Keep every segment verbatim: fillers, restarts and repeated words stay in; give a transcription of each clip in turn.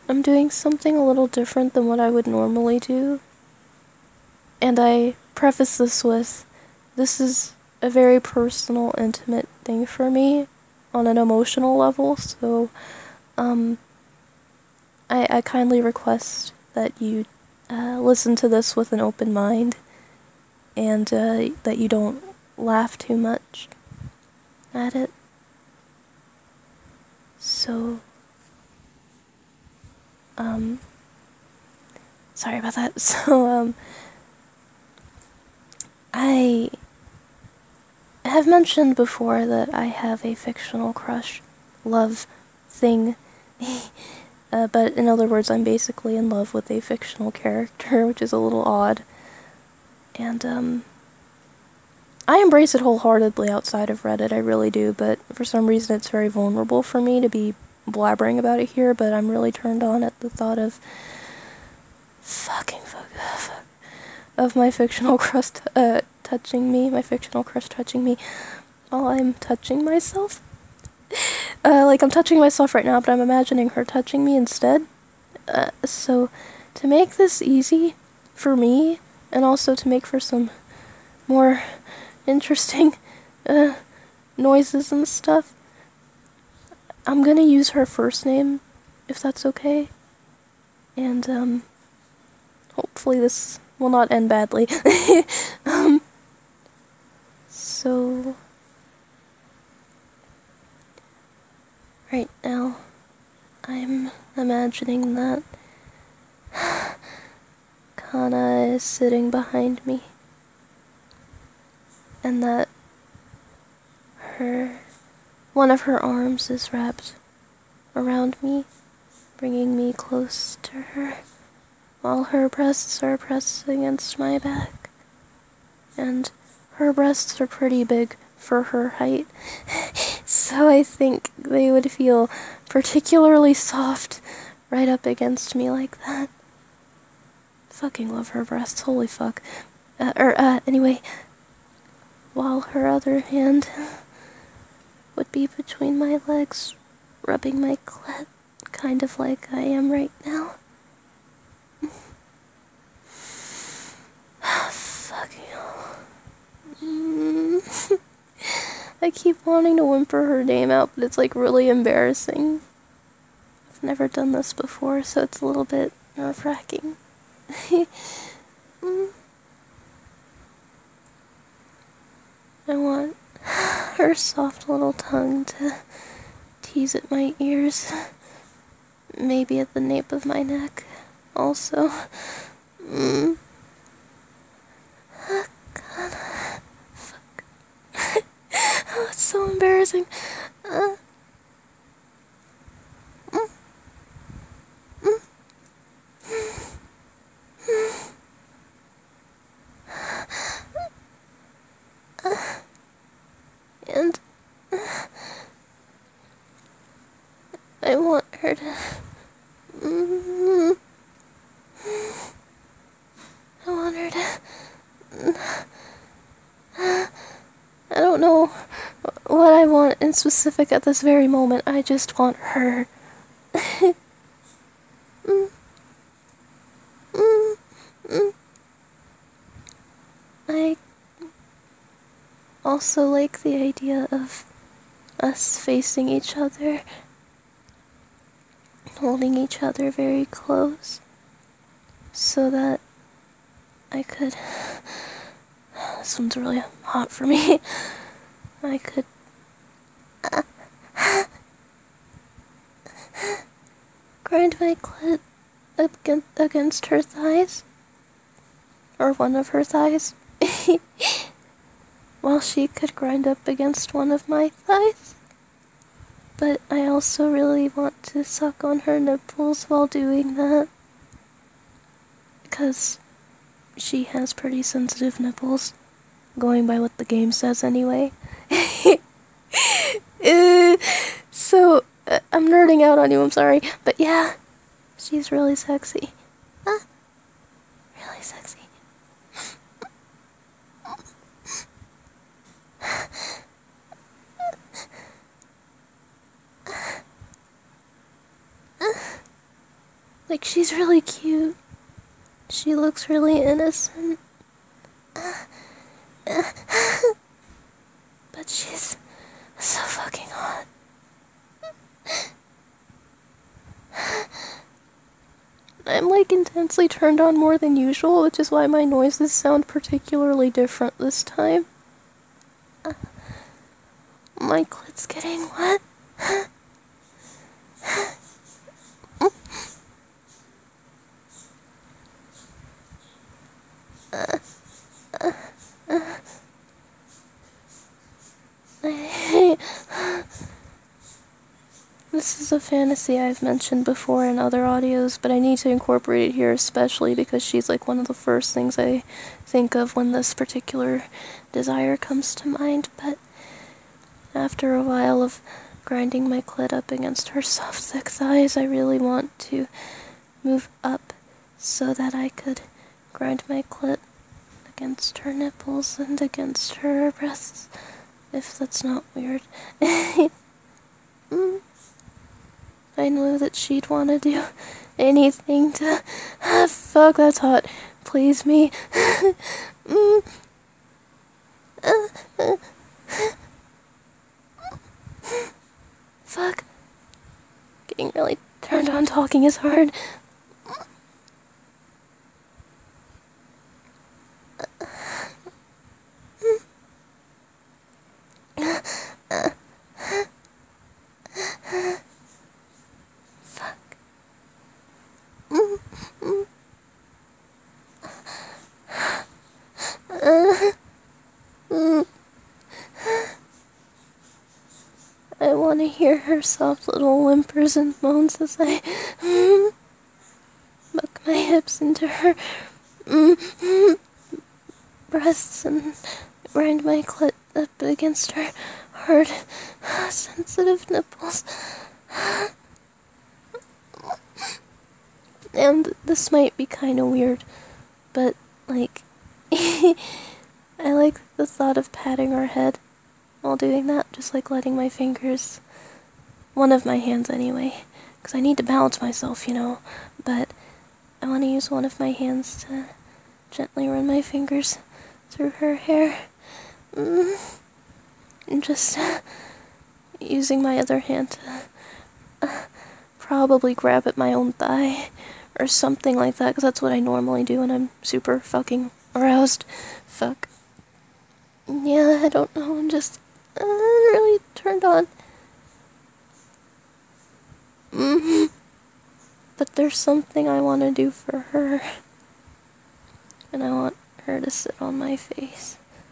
I'm doing something a little different than what I would normally do. And I preface this with, this is a very personal, intimate thing for me on an emotional level, so um, I, I kindly request that you uh, listen to this with an open mind and uh, that you don't laugh too much at it. So, um, sorry about that. So, um, I have mentioned before that I have a fictional crush, love thing. uh, but in other words, I'm basically in love with a fictional character, which is a little odd. And, um, I embrace it wholeheartedly outside of Reddit, I really do, but for some reason it's very vulnerable for me to be blabbering about it here, but I'm really turned on at the thought of fucking fuck, fuck of my fictional crush uh, touching me, my fictional crush touching me while I'm touching myself. Uh, like, I'm touching myself right now, but I'm imagining her touching me instead. Uh, so, to make this easy for me, and also to make for some more interesting uh, noises and stuff, I'm gonna use her first name, if that's okay. And, um, hopefully this will not end badly. um, so... Right now, I'm imagining that Kana is sitting behind me, and that her, one of her arms is wrapped around me, bringing me close to her, while her breasts are pressed against my back. And her breasts are pretty big for her height, so I think they would feel particularly soft right up against me like that. Fucking love her breasts, holy fuck. Uh, er, uh, anyway, while her other hand would be between my legs, rubbing my clit, kind of like I am right now. Fucking hell. Mm. I keep wanting to whimper her name out, but it's like really embarrassing. I've never done this before, so it's a little bit nerve-wracking. mm. I want her soft little tongue to tease at my ears. Maybe at the nape of my neck, also. Mm. Oh, God. Fuck. Oh, it's so embarrassing. Uh. Mm. Mm. Mm. Uh. And I want her to. Mm, I want her to. I don't know what I want in specific at this very moment. I just want her. mm, mm, mm. I also like the idea of us facing each other, holding each other very close, so that I could... This one's really hot for me. I could... grind my clit up against her thighs, or one of her thighs, while she could grind up against one of my thighs. But I also really want to suck on her nipples while doing that, because she has pretty sensitive nipples, going by what the game says anyway. uh, so, uh, I'm nerding out on you, I'm sorry, but yeah, she's really sexy. Huh? Really sexy. Like, she's really cute. She looks really innocent. But she's so fucking hot. I'm like intensely turned on more than usual, which is why my noises sound particularly different this time. Uh, my clit's getting wet. uh, uh, uh, This is a fantasy I've mentioned before in other audios, but I need to incorporate it here especially because she's like one of the first things I think of when this particular desire comes to mind. But after a while of grinding my clit up against her soft, thick thighs, I really want to move up so that I could grind my clit against her nipples and against her breasts, if that's not weird. mm. I know that she'd want to do anything to... Ah, fuck, that's hot. Please me. mm. uh, uh. Fuck. Getting really turned on talking is hard. I want to hear her soft little whimpers and moans as I mm, buck my hips into her mm, mm, breasts and grind my clit up against her hard, sensitive nipples. And this might be kind of weird, but, like, I like the thought of patting her head while doing that, just like letting my fingers, one of my hands anyway, because I need to balance myself, you know, but I want to use one of my hands to gently run my fingers through her hair, mm, and just uh, using my other hand to uh, probably grab at my own thigh, or something like that, because that's what I normally do when I'm super fucking aroused. Fuck. Yeah, I don't know, I'm just uh, really turned on. Mm-hmm. But there's something I want to do for her. And I want her to sit on my face.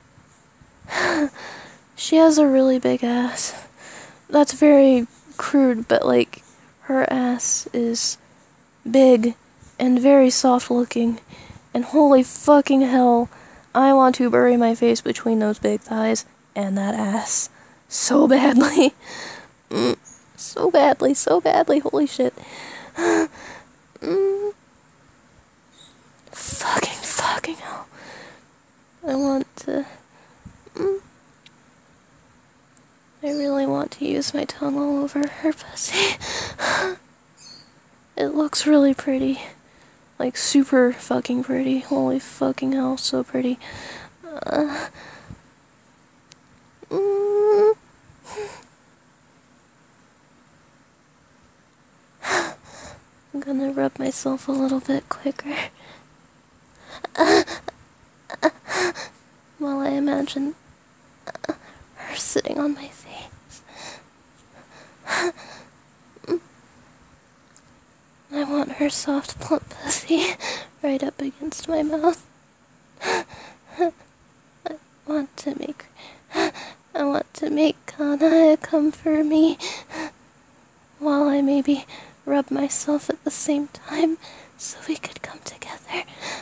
She has a really big ass. That's very crude, but like, her ass is big and very soft looking. And holy fucking hell, I want to bury my face between those big thighs and that ass so badly. mm, so badly, so badly, holy shit. mm. Fucking, fucking hell. I want to... Mm, I really want to use my tongue all over her pussy. It looks really pretty. Like, super fucking pretty. Holy fucking hell, so pretty. Uh, mm, I'm gonna rub myself a little bit quicker. While I imagine her sitting on my face. I want her soft, plump pussy right up against my mouth. I want to make... I want to make Kanaya come for me, while I maybe rub myself at the same time, so we could come together.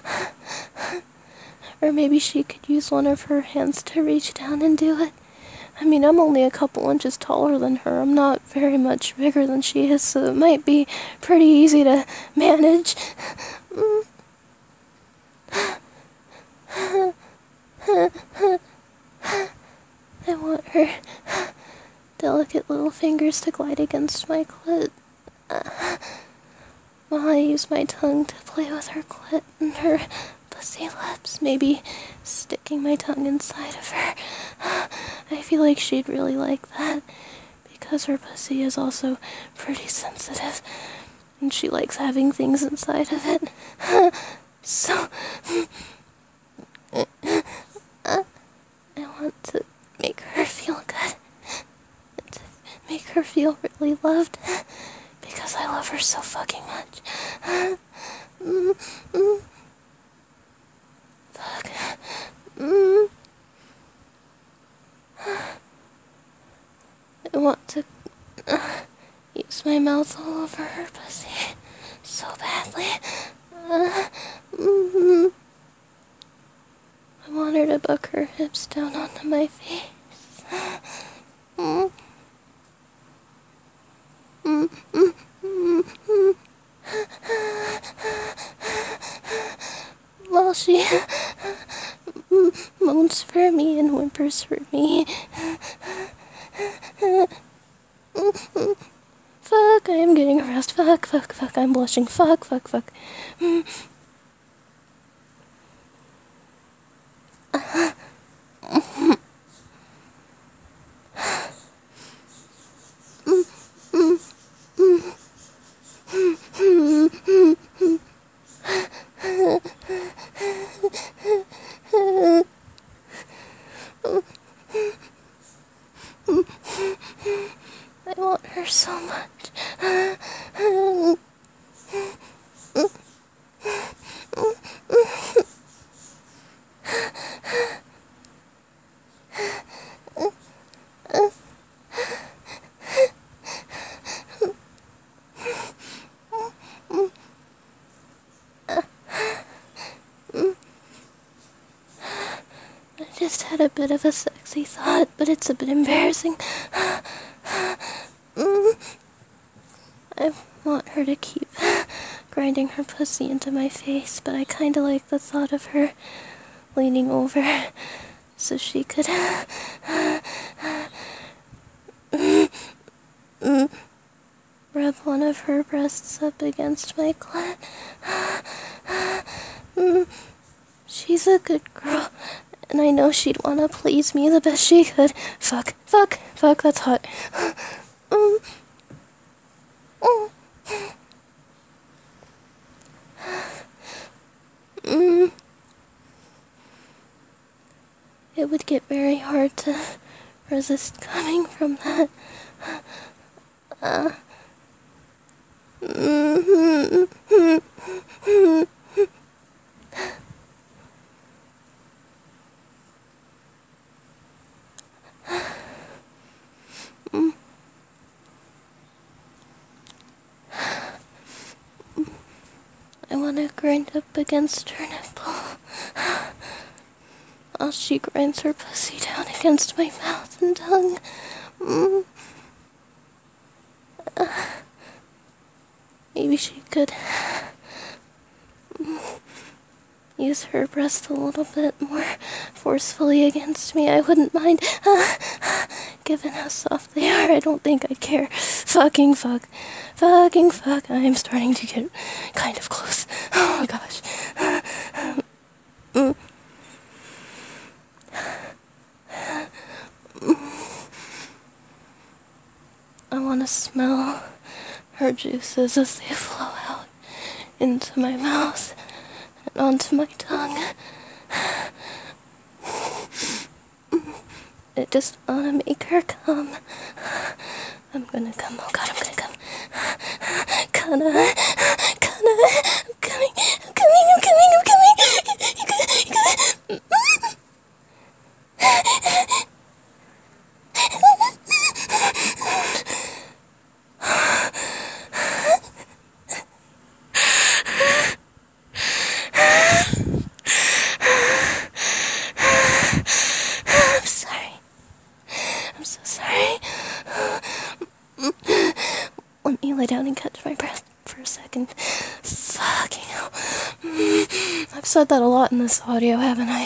Or maybe she could use one of her hands to reach down and do it. I mean, I'm only a couple inches taller than her. I'm not very much bigger than she is, so it might be pretty easy to manage. I want her delicate little fingers to glide against my clit, while I use my tongue to play with her clit and her pussy lips, maybe sticking my tongue inside of her. I feel like she'd really like that, because her pussy is also pretty sensitive, and she likes having things inside of it. So, I want to make her feel good, and to make her feel really loved, because I love her so fucking much. Mm, mm. Fuck. Mm. I want to uh, use my mouth all over her pussy so badly. Uh, mm-hmm. I want her to buck her hips down onto my face. Mm. Mm, mm, mm, mm. While she moans for me and whimpers for me. Fuck, I am getting aroused. Fuck, fuck, fuck, I'm blushing. Fuck, fuck, fuck. Mm. I want her so much. I just had a bit of a sexy thought, but it's a bit embarrassing. I want her to keep grinding her pussy into my face, but I kinda like the thought of her leaning over so she could rub one of her breasts up against my clit. She's a good girl, and I know she'd want to please me the best she could. Fuck, fuck, fuck, that's hot. Mm. Mm. Mm. It would get very hard to resist coming from that. Uh. Mm-hmm. Mm. I want to grind up against her nipple while she grinds her pussy down against my mouth and tongue. Mm. Uh, maybe she could use her breast a little bit more forcefully against me. I wouldn't mind. Uh, given how soft they are, I don't think I'd care. Fucking fuck. Fucking fuck. I am starting to get kind of close. Oh my gosh. Mm. I want to smell her juices as they flow out into my mouth and onto my tongue. I just want to make her come. I'm gonna come. Oh god, I'm gonna come. Kana, Kana, I'm coming, I'm coming, I'm coming, I'm coming. I'm sorry. I'm so sorry. Let me lay down and catch my breath for a second. Fucking hell. I've said that a lot in this audio, haven't I?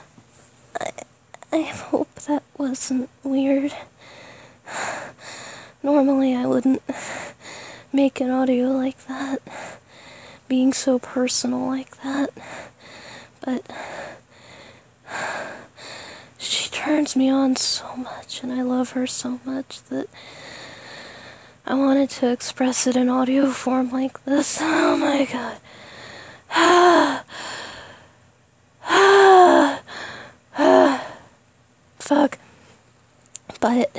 I, I hope that wasn't weird. Normally I wouldn't make an audio like that, being so personal like that, but she turns me on so much, and I love her so much that I wanted to express it in audio form like this. Oh my god. Fuck. But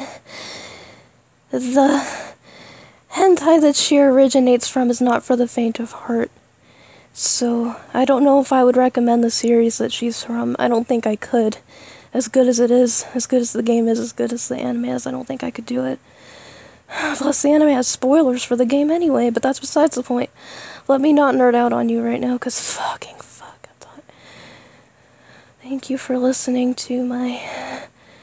the hentai that she originates from is not for the faint of heart. So I don't know if I would recommend the series that she's from. I don't think I could. As good as it is, as good as the game is, as good as the anime is, I don't think I could do it. Plus, the anime has spoilers for the game anyway, but that's besides the point. Let me not nerd out on you right now, because fucking fuck. I thought... Thank you for listening to my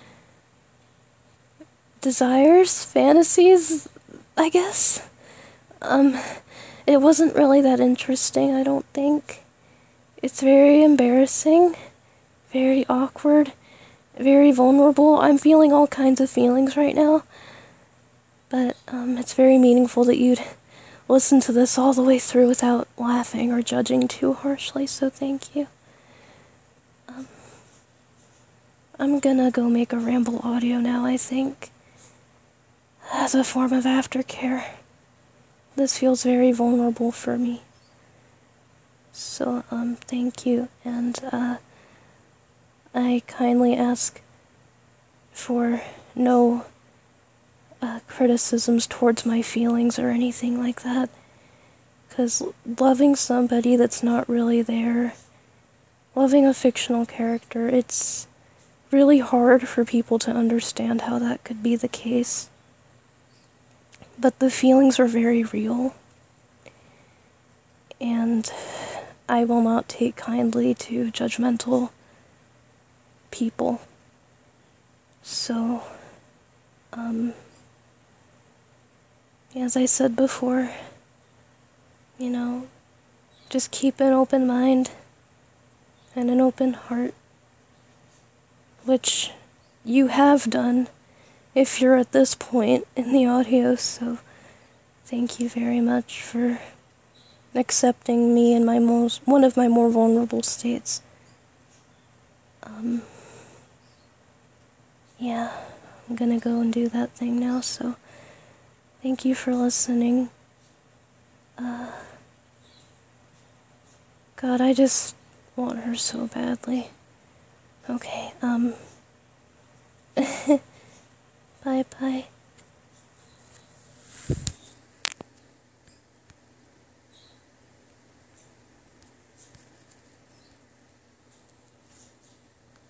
desires, fantasies, I guess. Um, it wasn't really that interesting, I don't think. It's very embarrassing, very awkward, very vulnerable. I'm feeling all kinds of feelings right now. But um, it's very meaningful that you'd listen to this all the way through without laughing or judging too harshly, so thank you. Um, I'm gonna go make a ramble audio now, I think, as a form of aftercare. This feels very vulnerable for me. So, um, thank you, and uh, I kindly ask for no Uh, criticisms towards my feelings or anything like that, because loving somebody that's not really there, loving a fictional character, it's really hard for people to understand how that could be the case. But the feelings are very real, and I will not take kindly to judgmental people. So, um... as I said before, you know, just keep an open mind and an open heart, which you have done if you're at this point in the audio, so thank you very much for accepting me in my most, one of my more vulnerable states. Um, yeah, I'm gonna go and do that thing now, so thank you for listening. Uh, God, I just want her so badly. Okay, um... bye-bye.